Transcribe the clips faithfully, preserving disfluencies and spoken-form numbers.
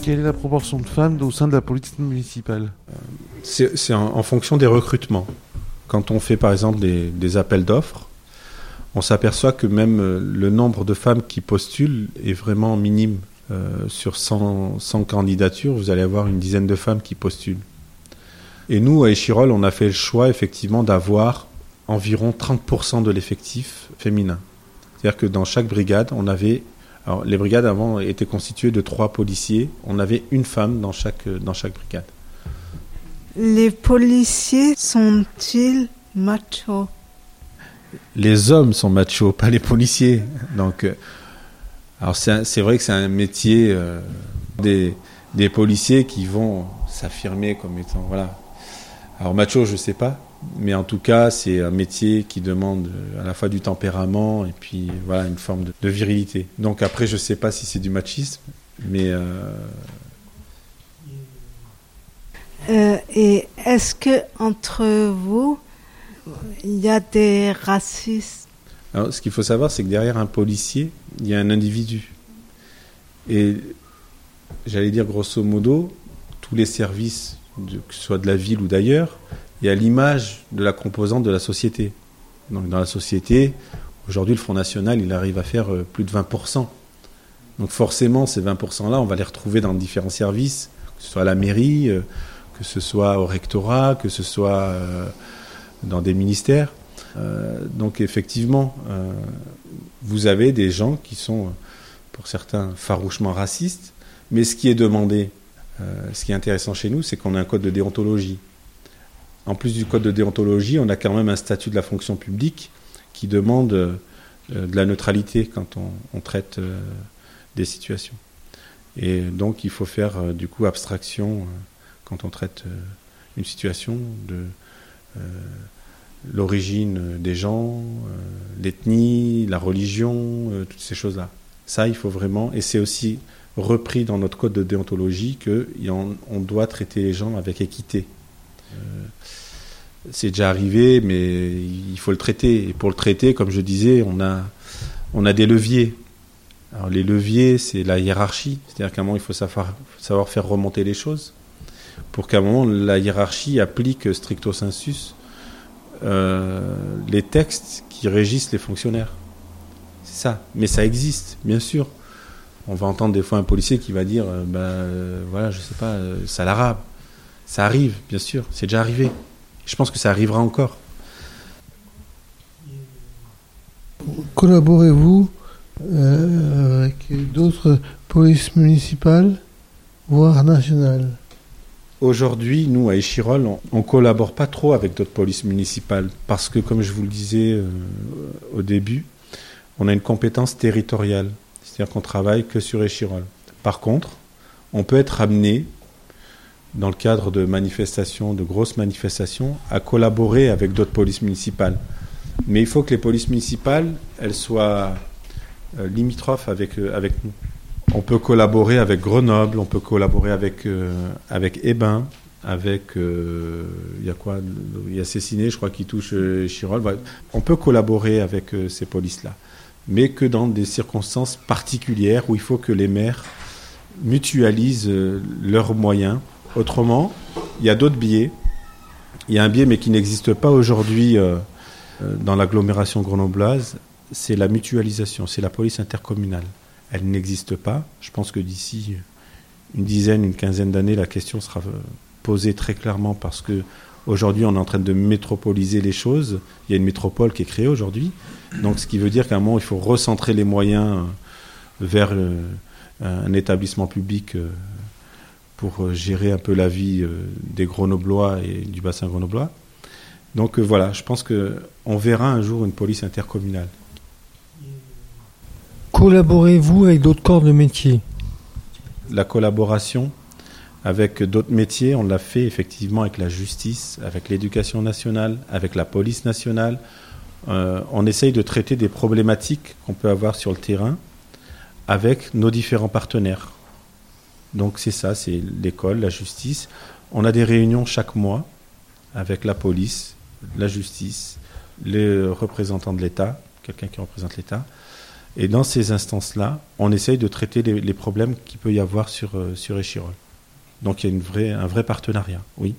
Quelle est la proportion de femmes au sein de la police municipale ? C'est, c'est en, en fonction des recrutements. Quand on fait par exemple des, des appels d'offres, on s'aperçoit que même le nombre de femmes qui postulent est vraiment minime. Euh, sur cent, cent candidatures, vous allez avoir une dizaine de femmes qui postulent. Et nous, à Échirolles, on a fait le choix effectivement d'avoir environ trente pour cent de l'effectif féminin. C'est-à-dire que dans chaque brigade, on avait... Alors, les brigades avant étaient constituées de trois policiers. On avait une femme dans chaque, dans chaque brigade. Les policiers sont-ils machos ? Les hommes sont machos, pas les policiers. Donc, euh, alors c'est, un, c'est vrai que c'est un métier euh, des, des policiers qui vont s'affirmer comme étant... Voilà. Alors macho, je ne sais pas. Mais en tout cas, c'est un métier qui demande à la fois du tempérament et puis voilà, une forme de, de virilité. Donc après, je ne sais pas si c'est du machisme, mais... Euh... Euh, et est-ce qu'entre vous, il y a des racistes ? Alors, ce qu'il faut savoir, c'est que derrière un policier, il y a un individu. Et j'allais dire grosso modo, tous les services, de, que ce soit de la ville ou d'ailleurs, il y a l'image de la composante de la société. Donc dans la société, aujourd'hui, le Front National, il arrive à faire plus de vingt pour cent. Donc forcément, ces vingt pour cent-là, on va les retrouver dans différents services, que ce soit à la mairie, que ce soit au rectorat, que ce soit euh, dans des ministères. Euh, donc effectivement, euh, vous avez des gens qui sont, pour certains, farouchement racistes, mais ce qui est demandé, euh, ce qui est intéressant chez nous, c'est qu'on a un code de déontologie. En plus du code de déontologie, on a quand même un statut de la fonction publique qui demande euh, de la neutralité quand on, on traite euh, des situations. Et donc, il faut faire euh, du coup abstraction euh, quand on traite euh, une situation de euh, l'origine des gens, euh, l'ethnie, la religion, euh, toutes ces choses-là. Ça, il faut vraiment... Et c'est aussi repris dans notre code de déontologie qu'on on doit traiter les gens avec équité. Euh, c'est déjà arrivé, mais il faut le traiter. Et pour le traiter, comme je disais, on a, on a des leviers. Alors les leviers, c'est la hiérarchie. C'est-à-dire qu'à un moment, il faut savoir, savoir faire remonter les choses pour qu'à un moment, la hiérarchie applique stricto sensu euh, les textes qui régissent les fonctionnaires. C'est ça. Mais ça existe, bien sûr. On va entendre des fois un policier qui va dire euh, ben, euh, voilà, je sais pas, euh, c'est l'arabe. Ça arrive, bien sûr. C'est déjà arrivé. Je pense que ça arrivera encore. Collaborez-vous euh, avec d'autres polices municipales, voire nationales ? Aujourd'hui, nous, à Échirolles, on ne collabore pas trop avec d'autres polices municipales parce que, comme je vous le disais euh, au début, on a une compétence territoriale. C'est-à-dire qu'on travaille que sur Échirolles. Par contre, on peut être amené, dans le cadre de manifestations, de grosses manifestations, à collaborer avec d'autres polices municipales. Mais il faut que les polices municipales, elles soient euh, limitrophes avec, euh, avec nous. On peut collaborer avec Grenoble, on peut collaborer avec, euh, avec Hébin, avec... Euh, il y a quoi ? Il y a Cessiné, je crois, qui touche euh, Échirolles. Ouais. On peut collaborer avec euh, ces polices-là, mais que dans des circonstances particulières où il faut que les maires mutualisent euh, leurs moyens. Autrement, il y a d'autres biais. Il y a un biais, mais qui n'existe pas aujourd'hui euh, dans l'agglomération grenobloise, c'est la mutualisation, c'est la police intercommunale. Elle n'existe pas. Je pense que d'ici une dizaine, une quinzaine d'années, la question sera posée très clairement parce que aujourd'hui, on est en train de métropoliser les choses. Il y a une métropole qui est créée aujourd'hui. Donc, ce qui veut dire qu'à un moment, il faut recentrer les moyens vers euh, un établissement public euh, pour gérer un peu la vie euh, des Grenoblois et du bassin grenoblois. Donc euh, voilà, je pense qu'on verra un jour une police intercommunale. Collaborez-vous avec d'autres corps de métier ? La collaboration avec d'autres métiers, on l'a fait effectivement avec la justice, avec l'éducation nationale, avec la police nationale. Euh, on essaye de traiter des problématiques qu'on peut avoir sur le terrain avec nos différents partenaires. Donc c'est ça, c'est l'école, la justice. On a des réunions chaque mois avec la police, la justice, les représentants de l'État, quelqu'un qui représente l'État. Et dans ces instances-là, on essaye de traiter les, les problèmes qu'il peut y avoir sur, euh, sur Échirolles. Donc il y a une vraie, un vrai partenariat, oui.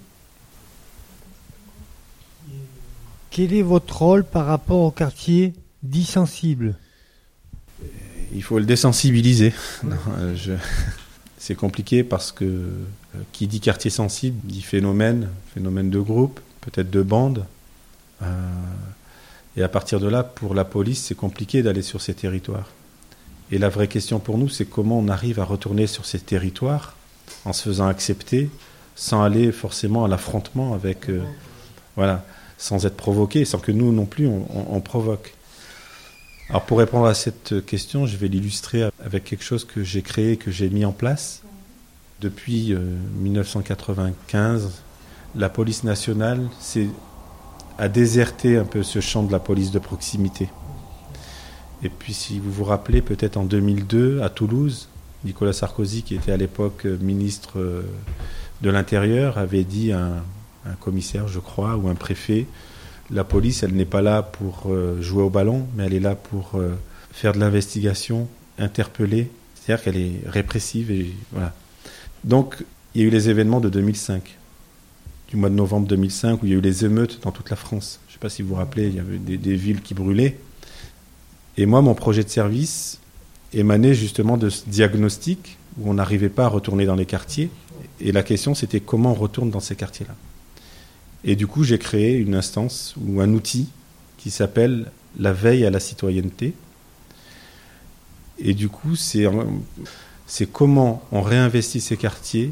Quel est votre rôle par rapport au quartier dit sensible ? Il faut le désensibiliser. Non, euh, je... C'est compliqué parce que euh, qui dit quartier sensible dit phénomène, phénomène de groupe, peut-être de bande. Euh, et à partir de là, pour la police, c'est compliqué d'aller sur ces territoires. Et la vraie question pour nous, c'est comment on arrive à retourner sur ces territoires en se faisant accepter, sans aller forcément à l'affrontement avec, euh, voilà, sans être provoqué, sans que nous non plus on, on, on provoque. Alors pour répondre à cette question, je vais l'illustrer avec quelque chose que j'ai créé, que j'ai mis en place. Depuis euh, dix-neuf cent quatre-vingt-quinze, la police nationale c'est, a déserté un peu ce champ de la police de proximité. Et puis si vous vous rappelez, peut-être en deux mille deux, à Toulouse, Nicolas Sarkozy, qui était à l'époque ministre de l'Intérieur, avait dit à un, un commissaire, je crois, ou un préfet, la police, elle n'est pas là pour euh, jouer au ballon, mais elle est là pour euh, faire de l'investigation, interpeller, c'est-à-dire qu'elle est répressive. Et, voilà. Donc, il y a eu les événements de deux mille cinq, du mois de novembre deux mille cinq, où il y a eu les émeutes dans toute la France. Je ne sais pas si vous vous rappelez, il y avait des, des villes qui brûlaient. Et moi, mon projet de service émanait justement de ce diagnostic, où on n'arrivait pas à retourner dans les quartiers. Et la question, c'était comment on retourne dans ces quartiers-là. Et du coup, j'ai créé une instance ou un outil qui s'appelle la veille à la citoyenneté. Et du coup, c'est, c'est comment on réinvestit ces quartiers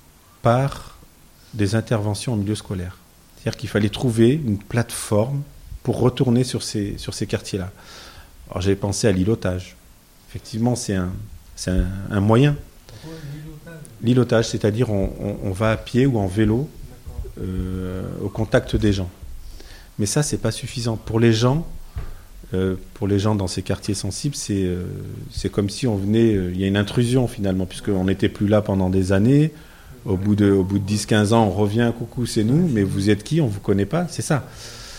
par des interventions en milieu scolaire. C'est-à-dire qu'il fallait trouver une plateforme pour retourner sur ces, sur ces quartiers-là. Alors, j'avais pensé à l'îlotage. Effectivement, c'est un, c'est un, un moyen. L'îlotage, c'est-à-dire on, on, on va à pied ou en vélo Euh, au contact des gens. Mais ça, c'est pas suffisant. Pour les gens, euh, pour les gens dans ces quartiers sensibles, c'est, euh, c'est comme si on venait... Euh, il y a une intrusion finalement, puisqu'on n'était plus là pendant des années. Au bout de, au bout de dix quinze ans, on revient, coucou, c'est nous, mais vous êtes qui ? On vous connaît pas, c'est ça.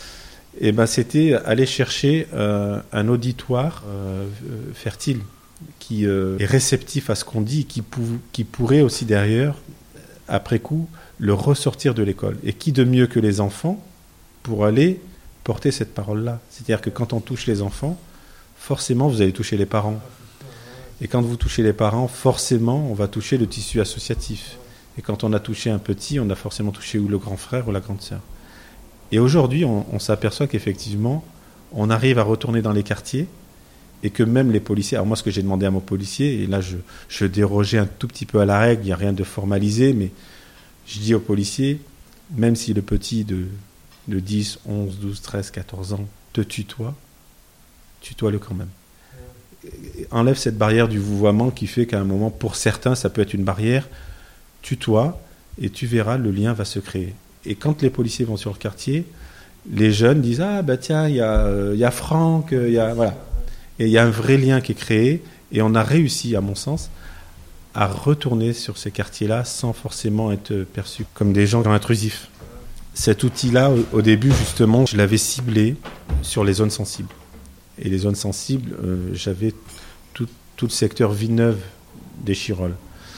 Et ben, c'était aller chercher euh, un auditoire euh, fertile, qui euh, est réceptif à ce qu'on dit, qui, pou- qui pourrait aussi derrière, après coup, le ressortir de l'école. Et qui de mieux que les enfants pour aller porter cette parole-là ? C'est-à-dire que quand on touche les enfants, forcément, vous allez toucher les parents. Et quand vous touchez les parents, forcément, on va toucher le tissu associatif. Et quand on a touché un petit, on a forcément touché ou le grand frère ou la grande sœur. Et aujourd'hui, on, on s'aperçoit qu'effectivement, on arrive à retourner dans les quartiers et que même les policiers... Alors moi, ce que j'ai demandé à mon policier, et là, je, je dérogeais un tout petit peu à la règle, il n'y a rien de formalisé, mais je dis aux policiers, même si le petit de, de dix, onze, douze, treize, quatorze ans te tutoie, tutoie-le quand même. Enlève cette barrière du vouvoiement qui fait qu'à un moment, pour certains, ça peut être une barrière. Tutoie et tu verras, le lien va se créer. Et quand les policiers vont sur le quartier, les jeunes disent « Ah, bah tiens, il y a, euh, y a Franck, il y a... » Voilà. Et il y a un vrai lien qui est créé. Et on a réussi, à mon sens, à retourner sur ces quartiers-là sans forcément être perçus comme des gens intrusifs. Cet outil-là, au, au début, justement, je l'avais ciblé sur les zones sensibles. Et les zones sensibles, euh, j'avais tout, tout le secteur Villeneuve d'Échirolles.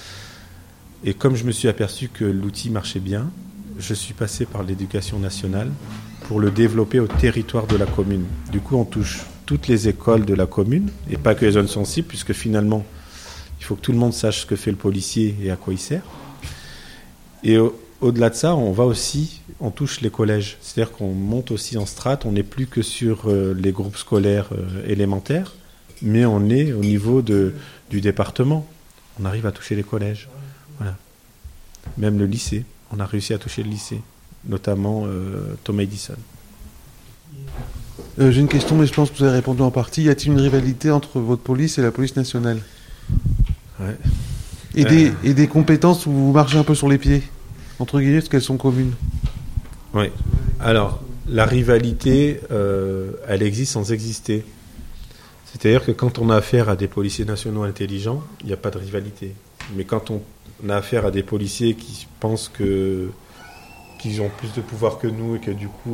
Et comme je me suis aperçu que l'outil marchait bien, je suis passé par l'éducation nationale pour le développer au territoire de la commune. Du coup, on touche toutes les écoles de la commune, et pas que les zones sensibles, puisque finalement, il faut que tout le monde sache ce que fait le policier et à quoi il sert. Et au, au-delà de ça, on va aussi, on touche les collèges. C'est-à-dire qu'on monte aussi en strate, on n'est plus que sur euh, les groupes scolaires euh, élémentaires, mais on est au niveau de, du département. On arrive à toucher les collèges. Voilà. Même le lycée, on a réussi à toucher le lycée, notamment euh, Thomas Edison. Euh, j'ai une question, mais je pense que vous avez répondu en partie. Y a-t-il une rivalité entre votre police et la police nationale ? Ouais. Et, euh... des, et des compétences où vous marchez un peu sur les pieds, entre guillemets, parce qu'elles sont communes. Oui. Alors, la rivalité, euh, elle existe sans exister. C'est-à-dire que quand on a affaire à des policiers nationaux intelligents, il n'y a pas de rivalité. Mais quand on a affaire à des policiers qui pensent que qu'ils ont plus de pouvoir que nous et que du coup, euh, ils sont là pour nous commander, effectivement, là, il va y avoir une forme de rivalité. Et,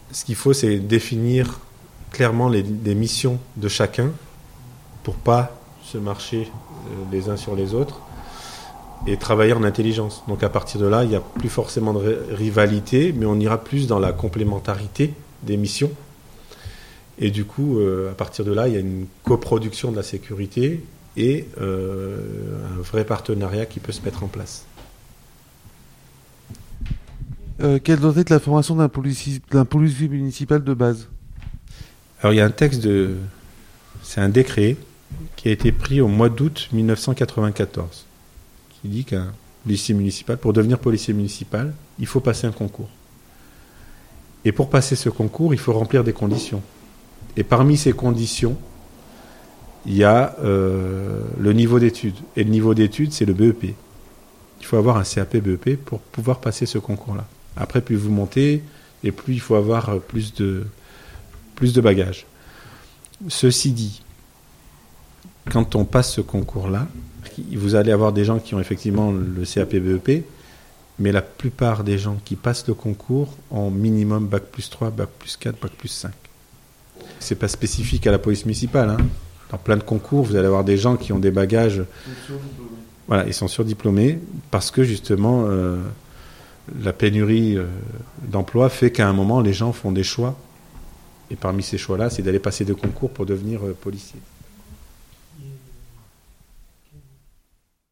ce qu'il faut, c'est définir clairement les, les missions de chacun pour pas se marcher euh, les uns sur les autres et travailler en intelligence. Donc à partir de là, il n'y a plus forcément de rivalité, mais on ira plus dans la complémentarité des missions. Et du coup, euh, à partir de là, il y a une coproduction de la sécurité et euh, un vrai partenariat qui peut se mettre en place. Euh, quelle doit être la formation d'un policier, d'un policier municipal de base? Alors il y a un texte de... C'est un décret qui a été pris au mois d'août mille neuf cent quatre-vingt-quatorze qui dit qu'un policier municipal, pour devenir policier municipal, il faut passer un concours. Et pour passer ce concours, il faut remplir des conditions. Et parmi ces conditions, il y a euh, le niveau d'études. Et le niveau d'études, c'est le B E P. Il faut avoir un C A P B E P pour pouvoir passer ce concours-là. Après, plus vous montez, et plus il faut avoir plus de, plus de bagages. Ceci dit, quand on passe ce concours-là, vous allez avoir des gens qui ont effectivement le C A P B E P, mais la plupart des gens qui passent le concours ont minimum bac plus trois, bac plus quatre, bac plus cinq. C'est pas spécifique à la police municipale. Hein. Dans plein de concours, vous allez avoir des gens qui ont des bagages. Voilà, ils sont surdiplômés parce que justement, euh, la pénurie euh, d'emploi fait qu'à un moment, les gens font des choix. Et parmi ces choix-là, c'est d'aller passer des concours pour devenir euh, policier.